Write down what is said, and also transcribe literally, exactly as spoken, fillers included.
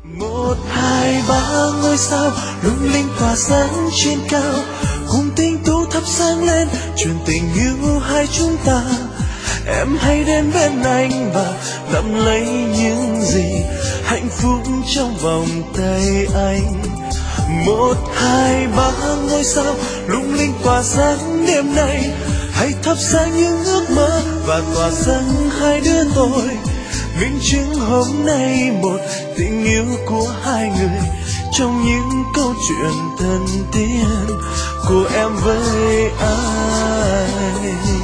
Một hai ba ngôi sao lung linh tỏa sáng trên cao, cùng tinh tú thắp sáng lên truyền tình yêu hai chúng ta. Em hãy đến bên anh và nắm lấy những gì hạnh phúc trong vòng tay anh. Một hai ba ngôi sao lung linh tỏa sáng đêm nay, hãy thắp sáng những ước mơ và tỏa sáng hai đứa tôi. Minh chứng hôm nay một tình yêu của hai người trong những câu chuyện thân thiết của em với anh.